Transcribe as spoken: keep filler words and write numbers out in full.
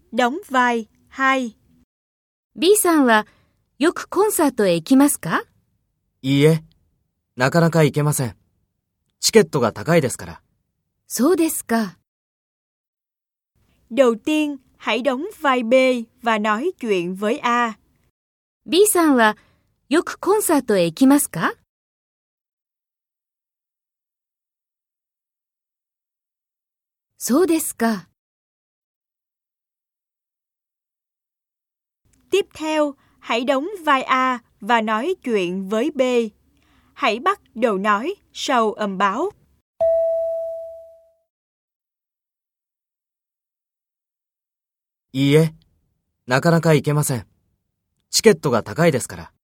đóng vai hai. B さんはよくコンサートへ行きますか？ いいえ、なかなか行けません。チケットが高いですから。 そうですか。 Đầu tiên, hãy đóng vai B và nói chuyện với A. B さんはよくコンサートへ行きますか？そうですか。 Tiếp theo, hãy đóng vai A và nói chuyện với B. Hãy bắt đầu nói sau âm báo. いいえ、なかなか行けません。チケットが高いですから。